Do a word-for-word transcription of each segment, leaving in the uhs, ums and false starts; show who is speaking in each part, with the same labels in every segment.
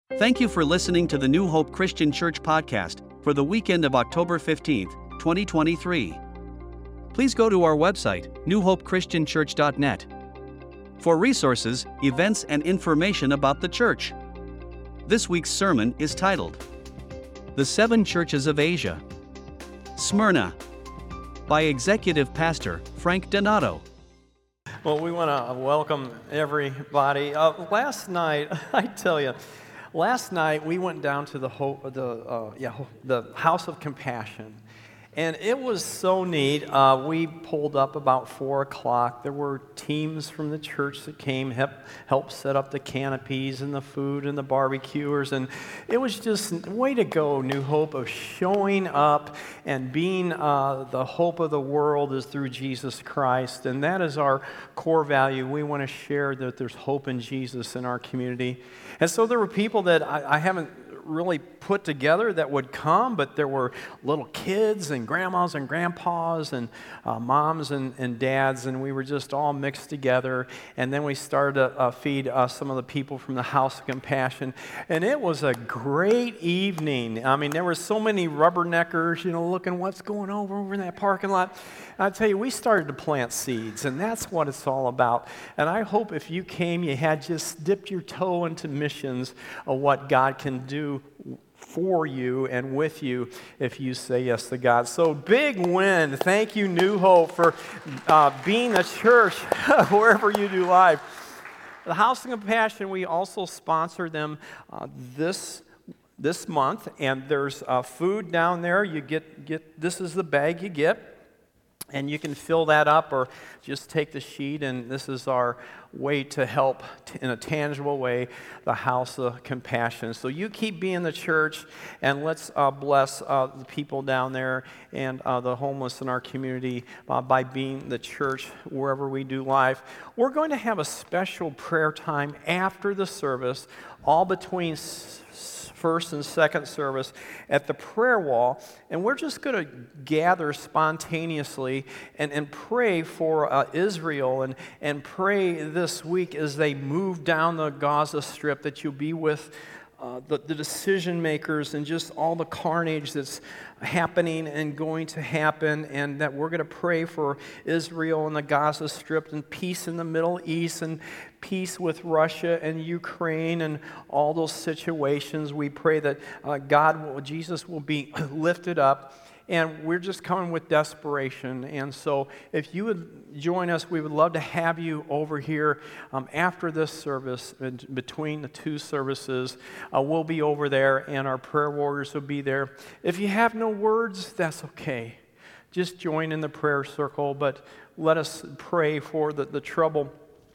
Speaker 1: Thank you for listening to the New Hope Christian Church podcast for the weekend of October fifteenth, twenty twenty-three. Please go to our website, new hope christian church dot net, for resources, events, and information about the church. This week's sermon is titled, The Seven Churches of Asia. Smyrna, by Executive Pastor Frank Donato.
Speaker 2: Well, we want to welcome everybody. Uh, last night, I tell you, last night we went down to the Hope, the uh, yeah the House of Compassion, and it was so neat. Uh, we pulled up about four o'clock. There were teams from the church that came, help help set up the canopies and the food and the barbecuers, and it was just way to go, New Hope, of showing up and being uh, the hope of the world is through Jesus Christ, and that is our core value. We want to share that there's hope in Jesus in our community, and so there were people that I, I haven't really put together that would come, but there were little kids and grandmas and grandpas and uh, moms and, and dads, and we were just all mixed together. And then we started to uh, feed uh, some of the people from the House of Compassion, and it was a great evening. I mean, there were so many rubberneckers, you know, looking what's going on over in that parking lot. And I tell you, we started to plant seeds, and that's what it's all about. And I hope if you came, you had just dipped your toe into missions of what God can do for you and with you if you say yes to God. So big win. Thank you, New Hope, for uh, being a church wherever you do life. The House of Compassion, we also sponsor them uh, this this month, and there's uh, food down there. You get get this is the bag you get. And you can fill that up or just take the sheet, and this is our way to help t- in a tangible way the House of Compassion. So you keep being the church, and let's uh, bless uh, the people down there and uh, the homeless in our community uh, by being the church wherever we do life. We're going to have a special prayer time after the service, all between s- first and second service at the prayer wall, and we're just going to gather spontaneously and, and pray for uh, Israel and, and pray this week as they move down the Gaza Strip that you'll be with Uh, the, the decision makers and just all the carnage that's happening and going to happen, and that we're going to pray for Israel and the Gaza Strip and peace in the Middle East and peace with Russia and Ukraine and all those situations. We pray that uh, God, will, Jesus will be lifted up. And we're just coming with desperation. And so if you would join us, we would love to have you over here um, after this service, and between the two services. Uh, we'll be over there, and our prayer warriors will be there. If you have no words, that's okay. Just join in the prayer circle, but let us pray for the, the trouble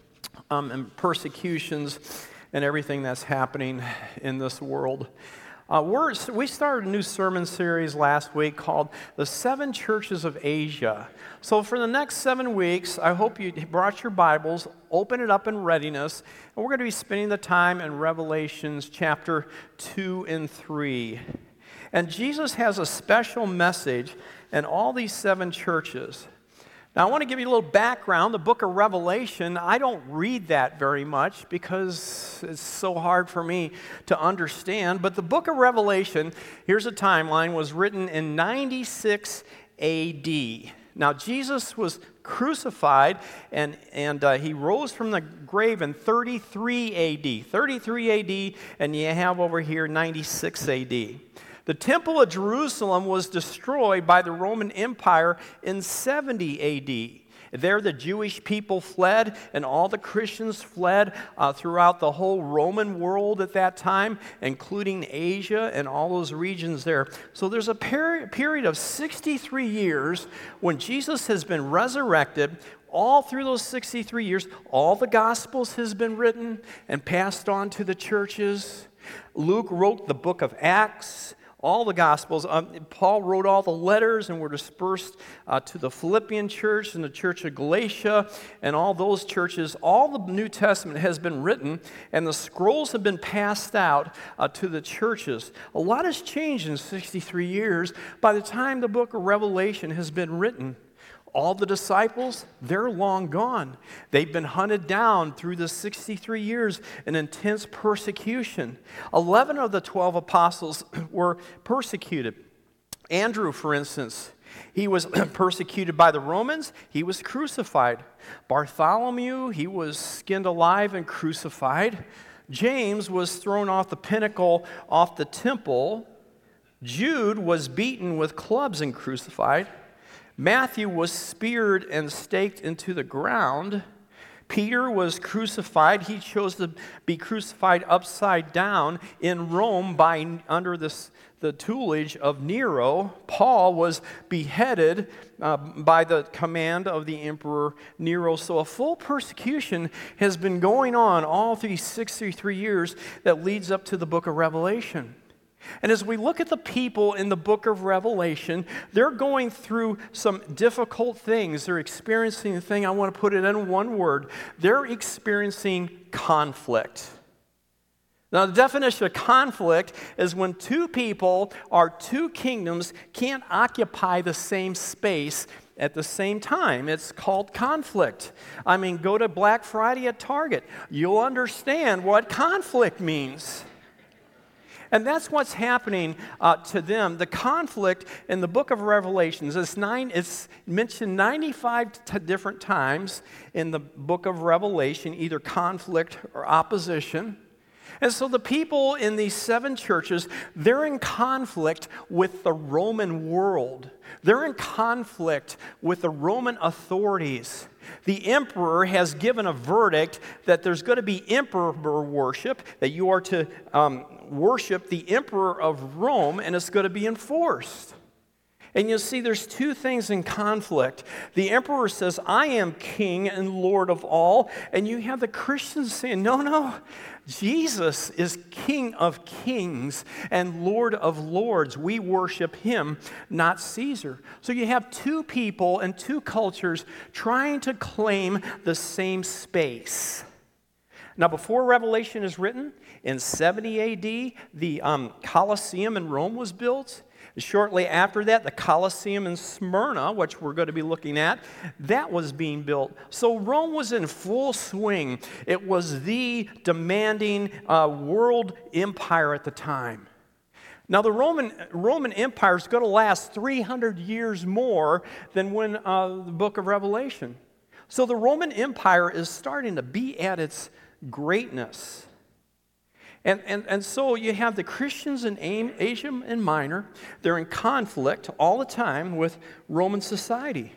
Speaker 2: um, and persecutions and everything that's happening in this world. Uh, we're, we started a new sermon series last week called The Seven Churches of Asia. So for the next seven weeks, I hope you brought your Bibles, open it up in readiness, and we're going to be spending the time in Revelations chapter two and three. And Jesus has a special message in all these seven churches. Now, I want to give you a little background. The book of Revelation, I don't read that very much because it's so hard for me to understand. But the book of Revelation, here's a timeline, was written in ninety-six A D. Now, Jesus was crucified, and, and uh, he rose from the grave in thirty-three A D. thirty-three A D, and you have over here ninety-six A D. The Temple of Jerusalem was destroyed by the Roman Empire in seventy A D. There the Jewish people fled, and all the Christians fled uh, throughout the whole Roman world at that time, including Asia and all those regions there. So there's a peri- period of sixty-three years when Jesus has been resurrected. All through those sixty-three years, all the Gospels has been written and passed on to the churches. Luke wrote the book of Acts. All the Gospels. Um, Paul wrote all the letters and were dispersed uh, to the Philippian church and the church of Galatia and all those churches. All the New Testament has been written, and the scrolls have been passed out uh, to the churches. A lot has changed in sixty-three years by the time the book of Revelation has been written. All the disciples, they're long gone. They've been hunted down through the sixty-three years in intense persecution. Eleven of the twelve apostles were persecuted. Andrew, for instance, he was persecuted by the Romans. He was crucified. Bartholomew, he was skinned alive and crucified. James was thrown off the pinnacle, off the temple. Jude was beaten with clubs and crucified. Matthew was speared and staked into the ground. Peter was crucified. He chose to be crucified upside down in Rome by under this, the tutelage of Nero. Paul was beheaded uh, by the command of the Emperor Nero. So a full persecution has been going on all through these sixty-three years that leads up to the book of Revelation. And as we look at the people in the book of Revelation, they're going through some difficult things. They're experiencing a thing, I want to put it in one word. They're experiencing conflict. Now, the definition of conflict is when two people or two kingdoms can't occupy the same space at the same time. It's called conflict. I mean, go to Black Friday at Target. You'll understand what conflict means. And that's what's happening uh, to them. The conflict in the book of Revelations is nine, it's mentioned ninety-five t- different times in the book of Revelation, either conflict or opposition. And so the people in these seven churches, they're in conflict with the Roman world. They're in conflict with the Roman authorities. The emperor has given a verdict that there's going to be emperor worship, that you are to um, worship the emperor of Rome, and it's going to be enforced. And you'll see there's two things in conflict. The emperor says, I am king and Lord of all. And you have the Christians saying, no, no, Jesus is King of kings and Lord of lords. We worship him, not Caesar. So you have two people and two cultures trying to claim the same space. Now, before Revelation is written, in seventy A D, the um, Colosseum in Rome was built. Shortly after that, the Colosseum in Smyrna, which we're going to be looking at, that was being built. So Rome was in full swing. It was the demanding uh, world empire at the time. Now, the Roman, Roman Empire is going to last three hundred years more than when uh, the book of Revelation. So the Roman Empire is starting to be at its greatness. And, and, and so you have the Christians in Asia Minor. They're in conflict all the time with Roman society.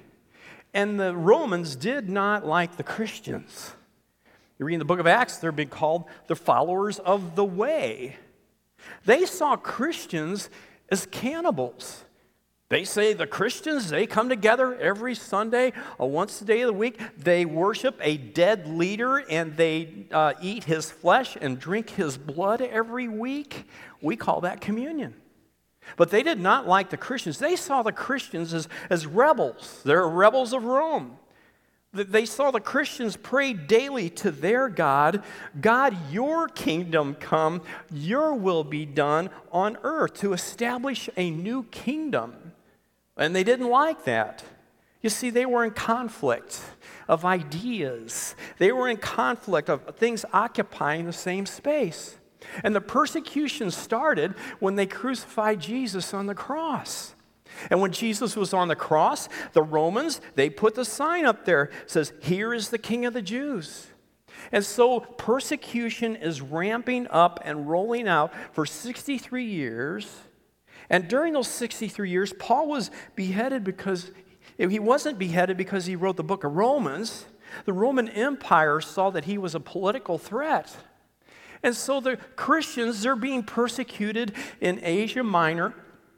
Speaker 2: And the Romans did not like the Christians. You read in the book of Acts, they're being called the followers of the way. They saw Christians as cannibals. They say the Christians, they come together every Sunday, or once a day of the week. They worship a dead leader, and they uh, eat his flesh and drink his blood every week. We call that communion. But they did not like the Christians. They saw the Christians as, as rebels. They're rebels of Rome. They saw the Christians pray daily to their God, God, your kingdom come, your will be done on earth, to establish a new kingdom. And they didn't like that. You see, they were in conflict of ideas. They were in conflict of things occupying the same space. And the persecution started when they crucified Jesus on the cross. And when Jesus was on the cross, the Romans, they put the sign up there. It says, here is the King of the Jews. And so persecution is ramping up and rolling out for sixty-three years. And during those sixty-three years, Paul was beheaded because, he wasn't beheaded because he wrote the book of Romans. The Roman Empire saw that he was a political threat. And so the Christians, they're being persecuted in Asia Minor.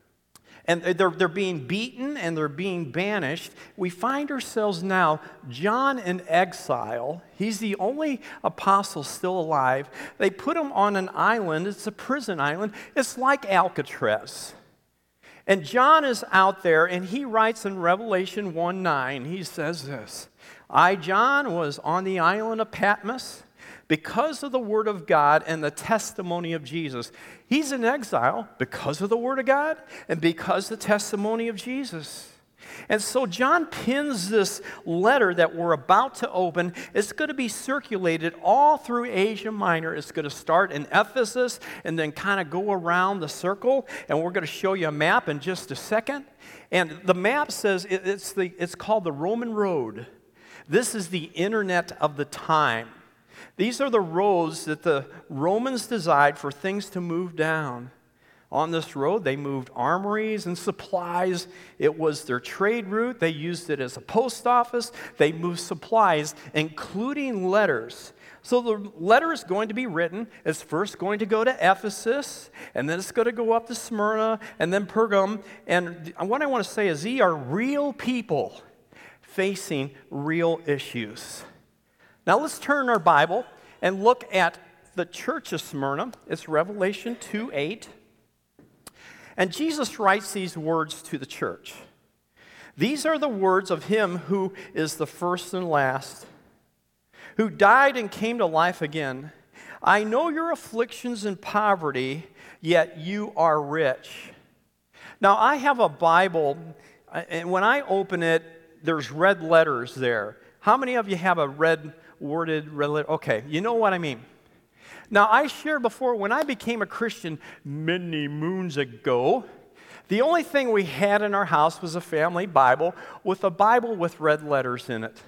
Speaker 2: And they're, they're being beaten and they're being banished. We find ourselves now, John in exile. He's the only apostle still alive. They put him on an island. It's a prison island. It's like Alcatraz. And John is out there, and he writes in Revelation one nine, he says this, I, John, was on the island of Patmos because of the word of God and the testimony of Jesus. He's in exile because of the word of God and because of the testimony of Jesus. And so John pins this letter that we're about to open. It's going to be circulated all through Asia Minor. It's going to start in Ephesus and then kind of go around the circle. And we're going to show you a map in just a second. And the map says it, it's, the, it's called the Roman Road. This is the internet of the time. These are the roads that the Romans designed for things to move down. On this road, they moved armories and supplies. It was their trade route. They used it as a post office. They moved supplies, including letters. So the letter is going to be written. It's first going to go to Ephesus, and then it's going to go up to Smyrna, and then Pergamum. And what I want to say is these are real people facing real issues. Now let's turn our Bible and look at the church of Smyrna. It's Revelation two eight. And Jesus writes these words to the church. These are the words of him who is the first and last, who died and came to life again. I know your afflictions and poverty, yet you are rich. Now, I have a Bible, and when I open it, there's red letters there. How many of you have a red worded red letter? Okay, you know what I mean. Now, I shared before, when I became a Christian many moons ago, the only thing we had in our house was a family Bible with a Bible with red letters in it.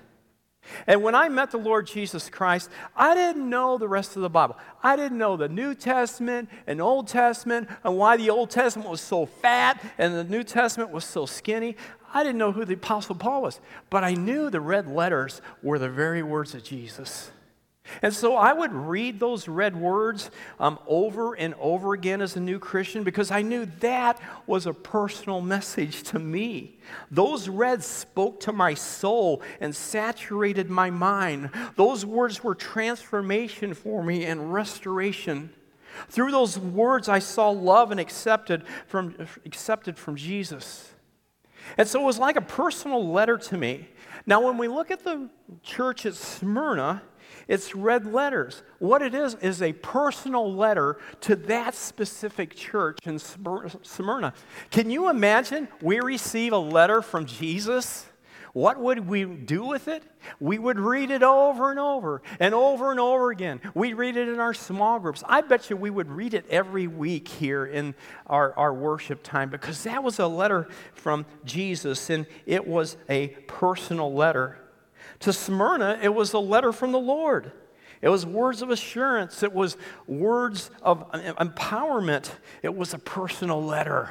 Speaker 2: And when I met the Lord Jesus Christ, I didn't know the rest of the Bible. I didn't know the New Testament and Old Testament and why the Old Testament was so fat and the New Testament was so skinny. I didn't know who the Apostle Paul was, but I knew the red letters were the very words of Jesus. And so I would read those red words um, over and over again as a new Christian because I knew that was a personal message to me. Those reds spoke to my soul and saturated my mind. Those words were transformation for me and restoration. Through those words, I saw love and accepted from, accepted from Jesus. And so it was like a personal letter to me. Now, when we look at the church at Smyrna, it's red letters. What it is is a personal letter to that specific church in Smyrna. Can you imagine we receive a letter from Jesus? What would we do with it? We would read it over and over and over and over again. We'd read it in our small groups. I bet you we would read it every week here in our, our worship time because that was a letter from Jesus and it was a personal letter. To Smyrna, it was a letter from the Lord. It was words of assurance. It was words of empowerment. It was a personal letter.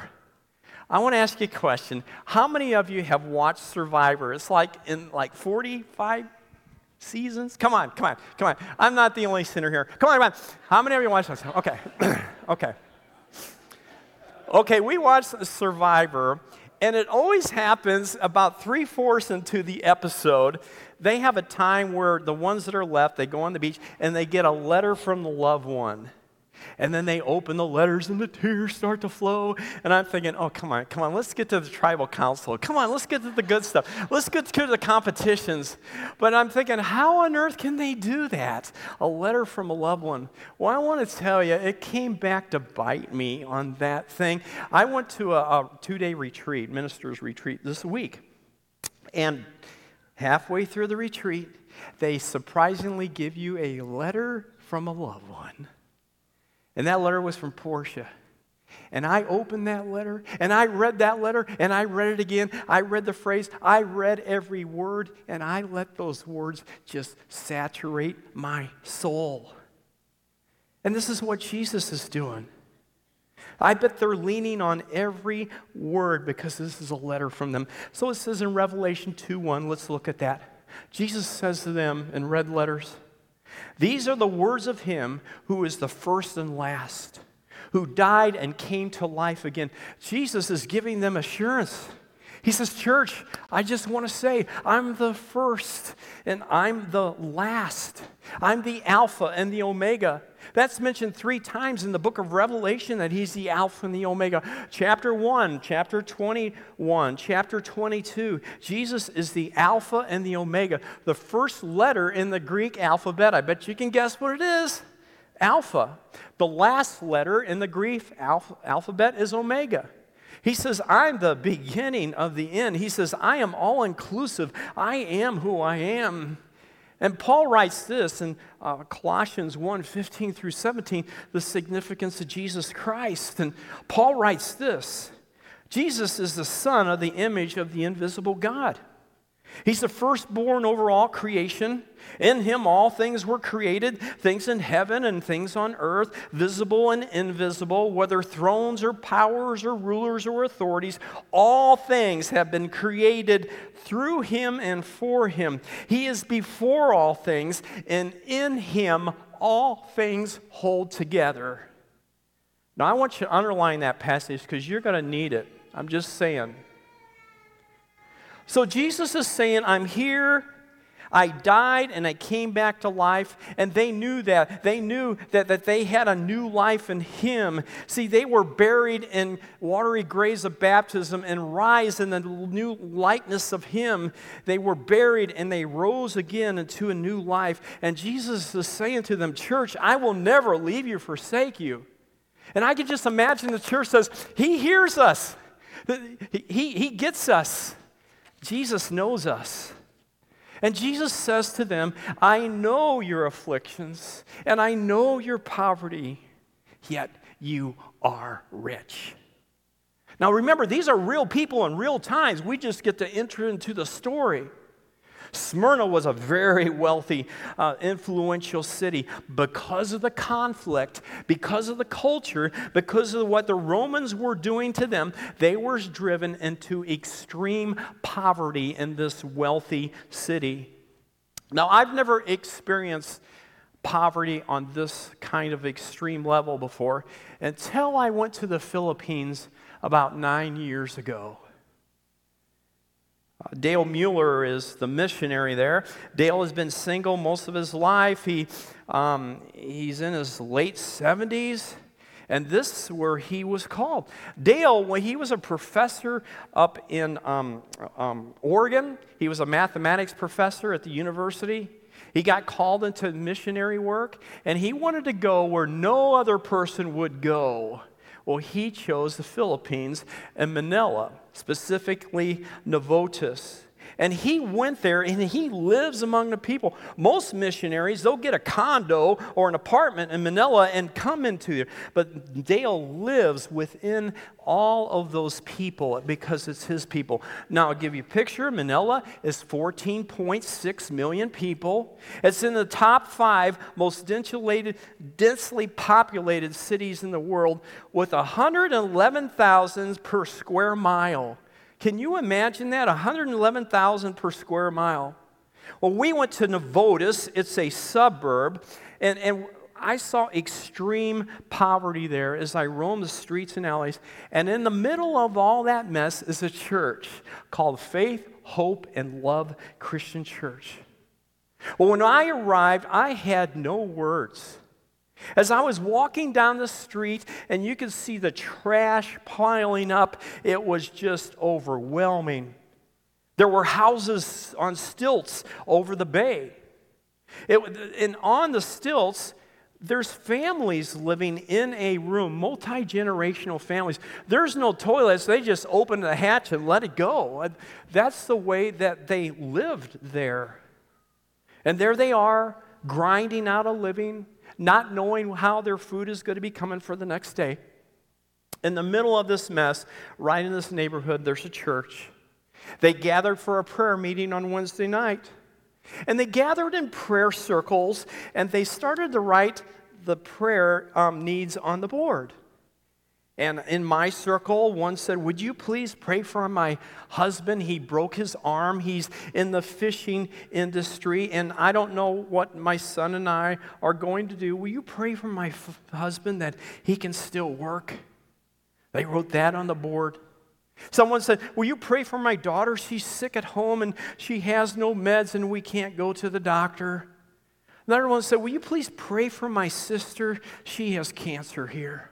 Speaker 2: I want to ask you a question. How many of you have watched Survivor? It's like in like forty-five seasons. Come on, come on, come on. I'm not the only sinner here. Come on, come on. How many of you watched this? Okay, okay. Okay, we watched Survivor, and it always happens about three-fourths into the episode. They have a time where the ones that are left, they go on the beach, and they get a letter from the loved one. And then they open the letters and the tears start to flow. And I'm thinking, oh, come on, come on, let's get to the tribal council. Come on, let's get to the good stuff. Let's get to the competitions. But I'm thinking, how on earth can they do that? A letter from a loved one. Well, I want to tell you, it came back to bite me on that thing. I went to a, a two-day retreat, minister's retreat this week. And halfway through the retreat, they surprisingly give you a letter from a loved one. And that letter was from Portia. And I opened that letter, and I read that letter, and I read it again. I read the phrase, I read every word, and I let those words just saturate my soul. And this is what Jesus is doing. I bet they're leaning on every word because this is a letter from them. So it says in Revelation two one, let's look at that. Jesus says to them in red letters, these are the words of him who is the first and last, who died and came to life again. Jesus is giving them assurance. He says, church, I just want to say, I'm the first and I'm the last. I'm the Alpha and the Omega. That's mentioned three times in the book of Revelation that he's the Alpha and the Omega. Chapter one, chapter twenty-one, chapter twenty-two. Jesus is the Alpha and the Omega. The first letter in the Greek alphabet, I bet you can guess what it is. Alpha. The last letter in the Greek alph- alphabet is Omega. He says, I'm the beginning of the end. He says, I am all-inclusive. I am who I am. And Paul writes this in uh, Colossians one, fifteen through seventeen, the significance of Jesus Christ. And Paul writes this, Jesus is the Son of the image of the invisible God. He's the firstborn over all creation. In him all things were created, things in heaven and things on earth, visible and invisible, whether thrones or powers or rulers or authorities. All things have been created through him and for him. He is before all things, and in him all things hold together. Now I want you to underline that passage because you're going to need it. I'm just saying. So Jesus is saying, I'm here, I died, and I came back to life, and they knew that. They knew that, that they had a new life in him. See, they were buried in watery graves of baptism and rise in the new likeness of him. They were buried, and they rose again into a new life. And Jesus is saying to them, church, I will never leave you, forsake you. And I can just imagine the church says, he hears us. He, he, he gets us. Jesus knows us. And Jesus says to them, I know your afflictions, and I know your poverty, yet you are rich. Now remember, these are real people in real times. We just get to enter into the story. Smyrna was a very wealthy, uh, influential city because of the conflict, because of the culture, because of what the Romans were doing to them. They were driven into extreme poverty in this wealthy city. Now, I've never experienced poverty on this kind of extreme level before until I went to the Philippines about nine years ago. Uh, Dale Mueller is the missionary there. Dale has been single most of his life. He, um, he's in his late seventies, and this is where he was called. Dale, when he was a professor up in um, um, Oregon, he was a mathematics professor at the university. He got called into missionary work, and he wanted to go where no other person would go. Well, he chose the Philippines and Manila, specifically Navotas. And he went there, and he lives among the people. Most missionaries, they'll get a condo or an apartment in Manila and come into there. But Dale lives within all of those people because it's his people. Now, I'll give you a picture. Manila is fourteen point six million people. It's in the top five most densely, densely populated cities in the world with one hundred eleven thousand per square mile. Can you imagine that? one hundred eleven thousand per square mile. Well, we went to Navotas. It's a suburb, and, and I saw extreme poverty there as I roamed the streets and alleys. And in the middle of all that mess is a church called Faith, Hope, and Love Christian Church. Well, when I arrived, I had no words. As I was walking down the street and you could see the trash piling up, it was just overwhelming. There were houses on stilts over the bay. It, and on the stilts, there's families living in a room, multi-generational families. There's no toilets. They just open the hatch and let it go. That's the way that they lived there. And there they are, grinding out a living, not knowing how their food is going to be coming for the next day. In the middle of this mess, right in this neighborhood, there's a church. They gathered for a prayer meeting on Wednesday night. And they gathered in prayer circles, and they started to write the prayer um, needs on the board. And in my circle, one said, would you please pray for my husband? He broke his arm. He's in the fishing industry, and I don't know what my son and I are going to do. Will you pray for my f- husband that he can still work? They wrote that on the board. Someone said, will you pray for my daughter? She's sick at home, and she has no meds, and we can't go to the doctor. Another one said, will you please pray for my sister? She has cancer here.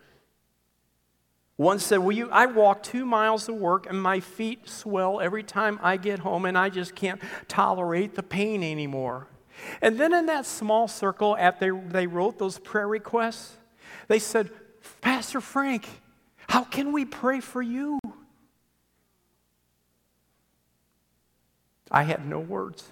Speaker 2: One said, well, you, I walk two miles to work and my feet swell every time I get home and I just can't tolerate the pain anymore. And then in that small circle, after they wrote those prayer requests, they said, Pastor Frank, How can we pray for you? I had no words.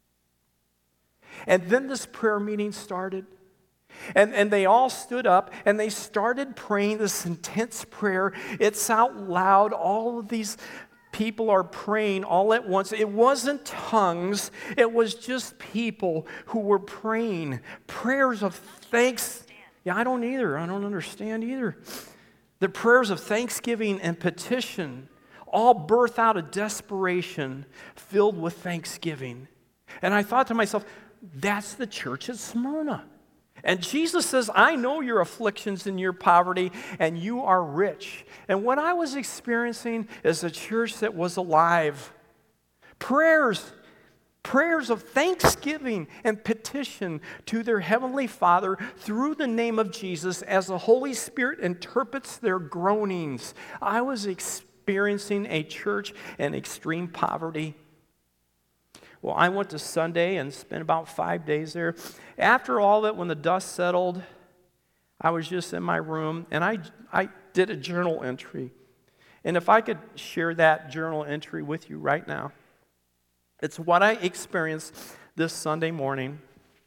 Speaker 2: And then this prayer meeting started. And, and they all stood up and they started praying this intense prayer. It's out loud. All of these people are praying all at once. It wasn't tongues. It was just people who were praying prayers of thanks. Yeah, I don't either. I don't understand either. The prayers of thanksgiving and petition all birth out of desperation filled with thanksgiving. And I thought to myself, that's the church at Smyrna. And Jesus says, I know your afflictions and your poverty, and you are rich. And what I was experiencing is a church that was alive. Prayers, prayers of thanksgiving and petition to their Heavenly Father through the name of Jesus as the Holy Spirit interprets their groanings. I was experiencing a church in extreme poverty. Well, I went to Sunday and spent about five days there. After all that, when the dust settled, I was just in my room, and I, I did a journal entry. And if I could share that journal entry with you right now, it's what I experienced this Sunday morning.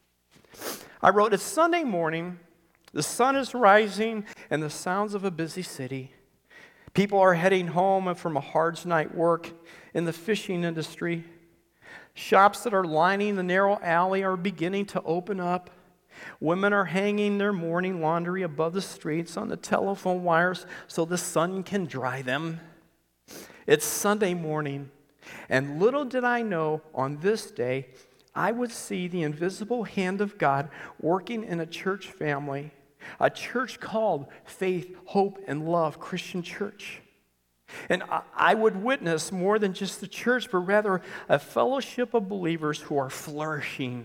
Speaker 2: I wrote, it's Sunday morning, the sun is rising, and the sounds of a busy city. People are heading home from a hard night work in the fishing industry. Shops that are lining the narrow alley are beginning to open up. Women are hanging their morning laundry above the streets on the telephone wires so the sun can dry them. It's Sunday morning, and little did I know on this day I would see the invisible hand of God working in a church family, a church called Faith, Hope, and Love Christian Church. And I would witness more than just the church, but rather a fellowship of believers who are flourishing.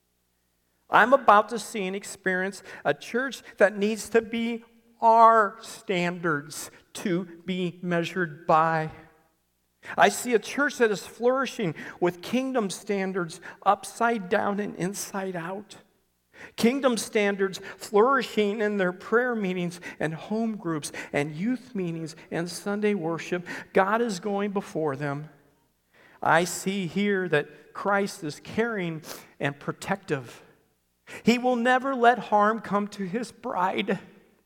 Speaker 2: I'm about to see and experience a church that needs to be our standards to be measured by. I see a church that is flourishing with kingdom standards upside down and inside out. Kingdom standards flourishing in their prayer meetings and home groups and youth meetings and Sunday worship. God is going before them. I see here that Christ is caring and protective. He will never let harm come to his bride.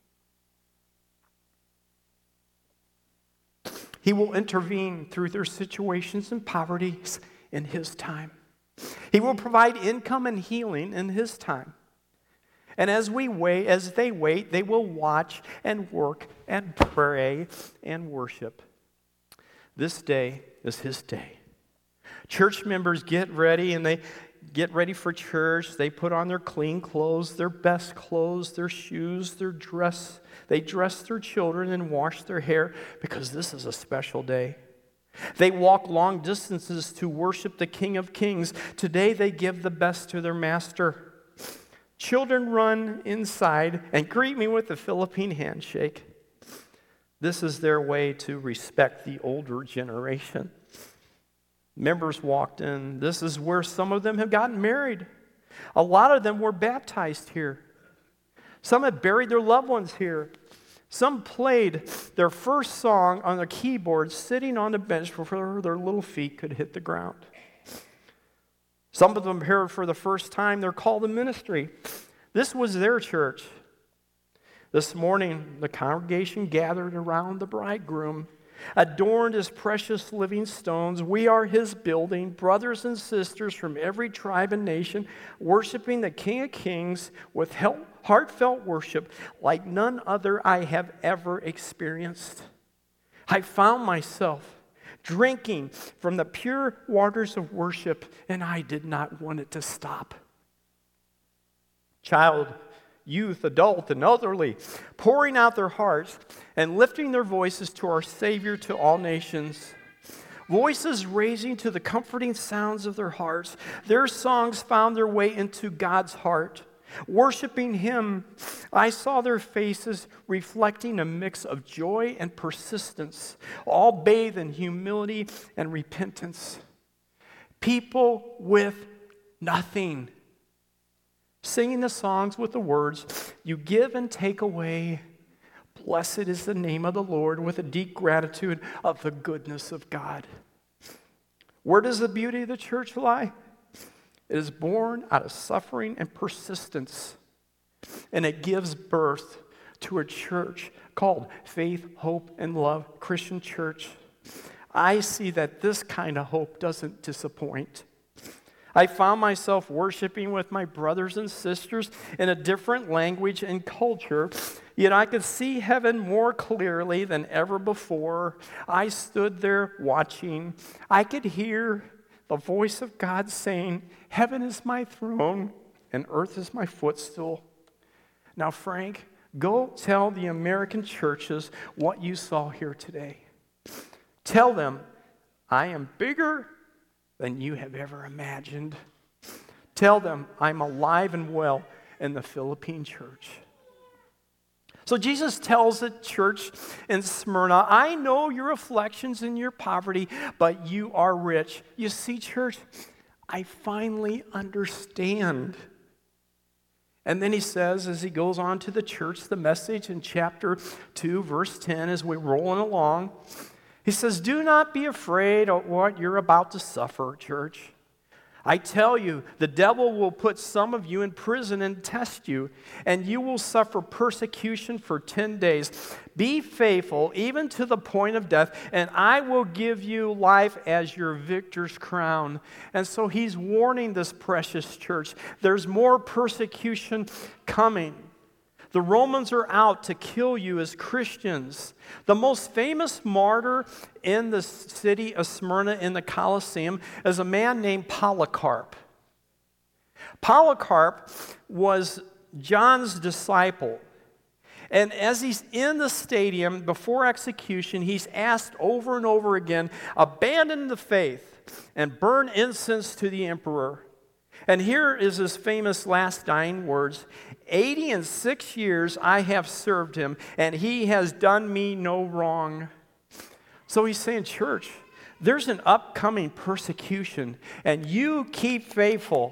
Speaker 2: He will intervene through their situations and poverties in his time. He will provide income and healing in his time. And as we wait, as they wait, they will watch and work and pray and worship. This day is his day. Church members get ready and they get ready for church. They put on their clean clothes, their best clothes, their shoes, their dress. They dress their children and wash their hair because this is a special day. They walk long distances to worship the King of Kings. Today they give the best to their master. Children run inside and greet me with a Philippine handshake. This is their way to respect the older generation. Members walked in. This is where some of them have gotten married. A lot of them were baptized here. Some had buried their loved ones here. Some played their first song on their keyboard sitting on the bench before their little feet could hit the ground. Some of them heard for the first time their call to ministry. This was their church. This morning, the congregation gathered around the bridegroom, adorned as precious living stones. We are his building, brothers and sisters from every tribe and nation, worshiping the King of Kings with heartfelt worship like none other I have ever experienced. I found myself drinking from the pure waters of worship, and I did not want it to stop. Child, youth, adult, and elderly, pouring out their hearts and lifting their voices to our Savior to all nations. Voices raising to the comforting sounds of their hearts. Their songs found their way into God's heart. Worshiping him, I saw their faces reflecting a mix of joy and persistence, all bathed in humility and repentance. People with nothing, singing the songs with the words, "You give and take away, Blessed is the name of the Lord, with a deep gratitude of the goodness of God. Where does the beauty of the church lie? It is born out of suffering and persistence, and it gives birth to a church called Faith, Hope, and Love Christian Church. I see that this kind of hope doesn't disappoint. I found myself worshiping with my brothers and sisters in a different language and culture, yet I could see heaven more clearly than ever before. I stood there watching. I could hear the voice of God saying, "Heaven is my throne and earth is my footstool." Now, Frank, go tell the American churches what you saw here today. Tell them, I am bigger than you have ever imagined. Tell them I'm alive and well in the Philippine church. So Jesus tells the church in Smyrna, I know your afflictions and your poverty, but you are rich. You see, church, I finally understand. And then he says, as he goes on to the church, the message in chapter two, verse ten, as we're rolling along, he says, do not be afraid of what you're about to suffer, church. I tell you, the devil will put some of you in prison and test you, and you will suffer persecution for ten days. Be faithful, even to the point of death, and I will give you life as your victor's crown. And so he's warning this precious church. There's more persecution coming. The Romans are out to kill you as Christians. The most famous martyr in the city of Smyrna in the Colosseum is a man named Polycarp. Polycarp was John's disciple. And as he's in the stadium before execution, he's asked over and over again, abandon the faith and burn incense to the emperor. And here is his famous last dying words, eighty and six years I have served him, and he has done me no wrong. So he's saying, church, there's an upcoming persecution, and you keep faithful.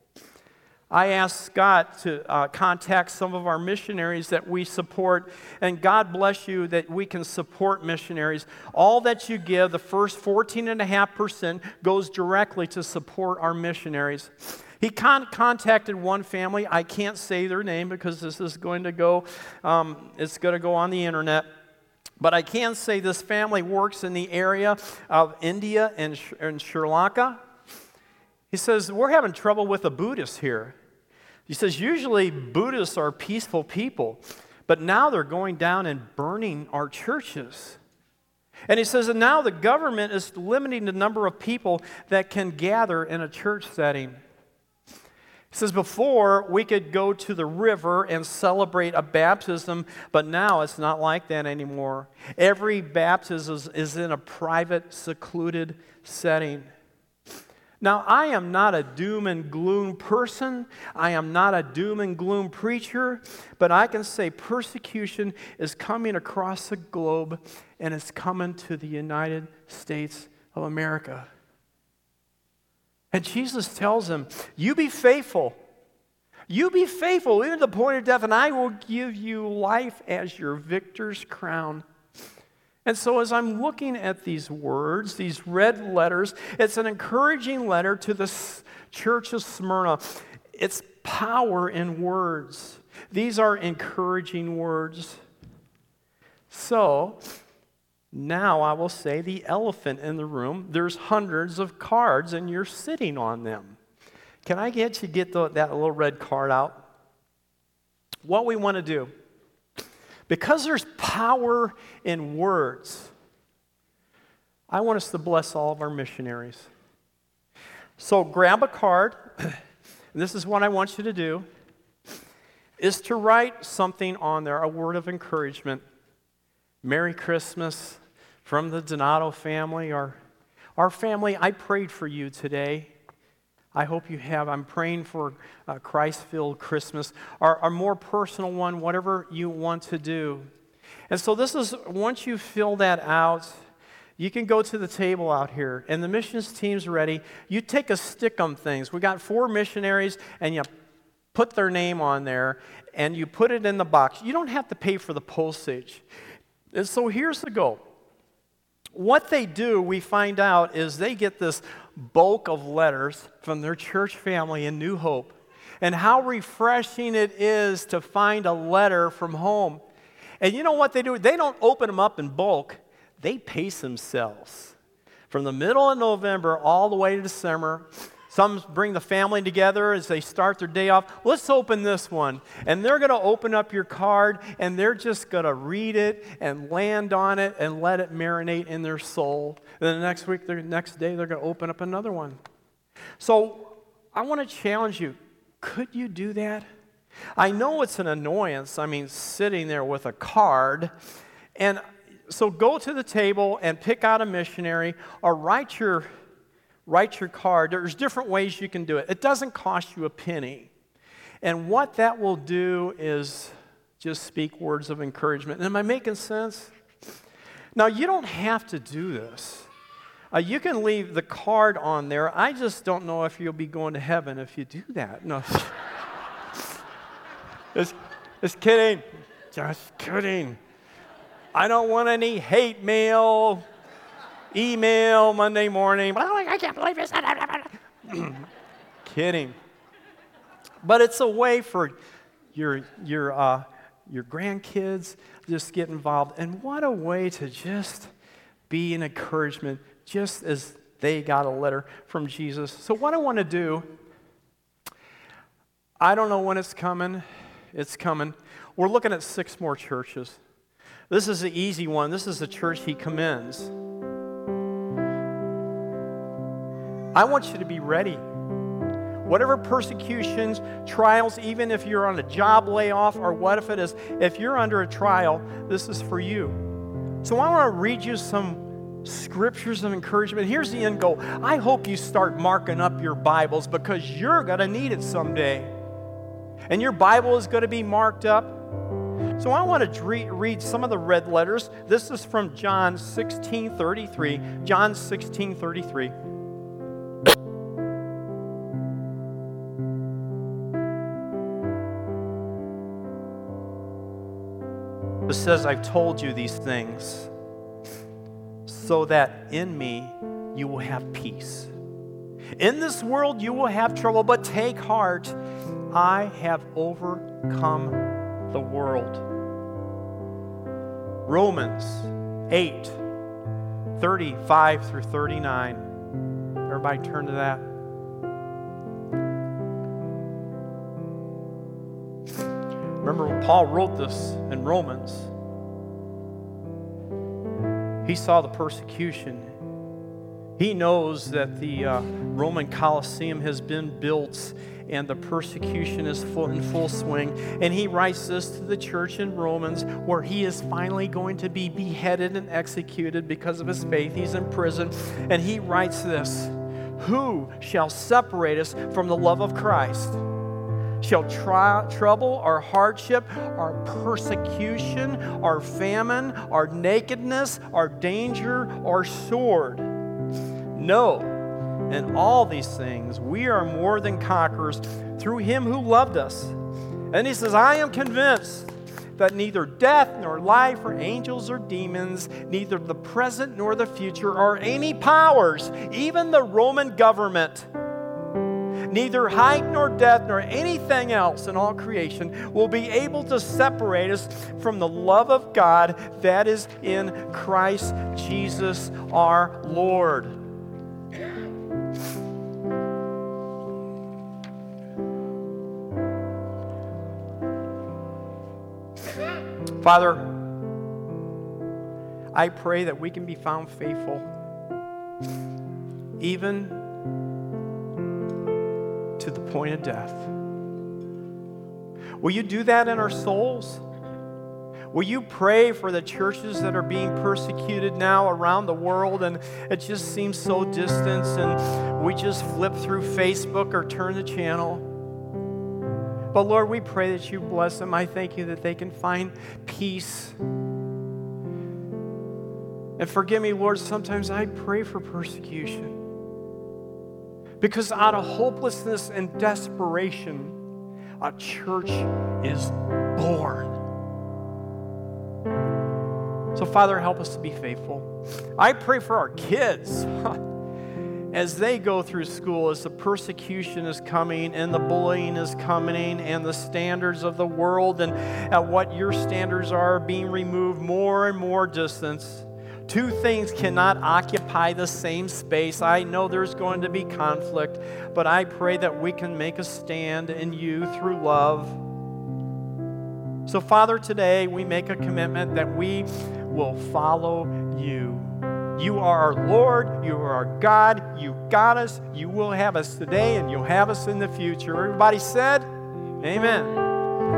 Speaker 2: I asked Scott to uh, contact some of our missionaries that we support, and God bless you that we can support missionaries. All that you give, the first fourteen point five percent, goes directly to support our missionaries. He con- contacted one family. I can't say their name because this is going to go, um, it's going to go on the internet. But I can say this family works in the area of India and, Sh- and Sri Lanka. He says, we're having trouble with the Buddhists here. He says, usually Buddhists are peaceful people, but now they're going down and burning our churches. And he says, and now the government is limiting the number of people that can gather in a church setting. He says, before we could go to the river and celebrate a baptism, but now it's not like that anymore. Every baptism is, is in a private, secluded setting. Now, I am not a doom and gloom person. I am not a doom and gloom preacher, but I can say persecution is coming across the globe, and it's coming to the United States of America. And Jesus tells him, you be faithful. You be faithful, even to the point of death, and I will give you life as your victor's crown. And so as I'm looking at these words, these red letters, it's an encouraging letter to the church of Smyrna. It's power in words. These are encouraging words. So now I will say the elephant in the room, there's hundreds of cards and you're sitting on them. Can I get you to get the, that little red card out? What we want to do, because there's power in words, I want us to bless all of our missionaries. So grab a card, and this is what I want you to do, is to write something on there, a word of encouragement. Merry Christmas from the Donato family. Our, our family, I prayed for you today. I hope you have. I'm praying for a Christ-filled Christmas. Our, our more personal one, whatever you want to do. And so this is, once you fill that out, you can go to the table out here, and the missions team's ready. You take a stick on things. We got four missionaries, and you put their name on there, and you put it in the box. You don't have to pay for the postage. And so here's the goal. What they do, we find out, is they get this bulk of letters from their church family in New Hope. And how refreshing it is to find a letter from home. And you know what they do? They don't open them up in bulk. They pace themselves. From the middle of November all the way to December, some bring the family together as they start their day off. Let's open this one. And they're going to open up your card, and they're just going to read it and land on it and let it marinate in their soul. Then the next week, the next day, they're going to open up another one. So I want to challenge you. Could you do that? I know it's an annoyance. I mean, sitting there with a card. And so go to the table and pick out a missionary or write your Write your card. There's different ways you can do it. It doesn't cost you a penny. And what that will do is just speak words of encouragement. Am I making sense? Now, you don't have to do this. Uh, you can leave the card on there. I just don't know if you'll be going to heaven if you do that. No. just, just kidding. Just kidding. I don't want any hate mail. Email Monday morning. I can't believe this. Kidding. But it's a way for your your uh, your grandkids just get involved. And what a way to just be an encouragement, just as they got a letter from Jesus. So what I want to do, I don't know when it's coming. It's coming. We're looking at six more churches. This is the easy one. This is the church he commends. I want you to be ready. Whatever persecutions, trials, even if you're on a job layoff or what if it is, if you're under a trial, this is for you. So I want to read you some scriptures of encouragement. Here's the end goal. I hope you start marking up your Bibles because you're going to need it someday. And your Bible is going to be marked up. So I want to read some of the red letters. This is from John sixteen thirty-three. John sixteen thirty-three. It says, I've told you these things so that in me you will have peace. In this world you will have trouble, but take heart, I have overcome the world. Romans eight, thirty-five through thirty-nine. Everybody turn to that. Remember when Paul wrote this in Romans, he saw the persecution. He knows that the uh, Roman Colosseum has been built and the persecution is full, in full swing. And he writes this to the church in Romans where he is finally going to be beheaded and executed because of his faith. He's in prison. And he writes this, who shall separate us from the love of Christ? Shall try, trouble, or hardship, or persecution, or famine, or nakedness, or danger, or sword? No, in all these things we are more than conquerors through him who loved us. And he says, I am convinced that neither death nor life or angels or demons, neither the present nor the future, or any powers, even the Roman government, neither height nor depth nor anything else in all creation will be able to separate us from the love of God that is in Christ Jesus our Lord. Father, I pray that we can be found faithful even to the point of death. Will you do that in our souls? Will you pray for the churches that are being persecuted now around the world and it just seems so distant and we just flip through Facebook or turn the channel? But Lord, we pray that you bless them. I thank you that they can find peace. And forgive me, Lord, sometimes I pray for persecution. Because out of hopelessness and desperation, a church is born. So, Father, help us to be faithful. I pray for our kids as they go through school, as the persecution is coming and the bullying is coming and the standards of the world and at what your standards are being removed, more and more distance. Two things cannot occupy the same space. I know there's going to be conflict, but I pray that we can make a stand in you through love. So, Father, today we make a commitment that we will follow you. You are our Lord. You are our God. You got us. You will have us today, and you'll have us in the future. Everybody said, amen.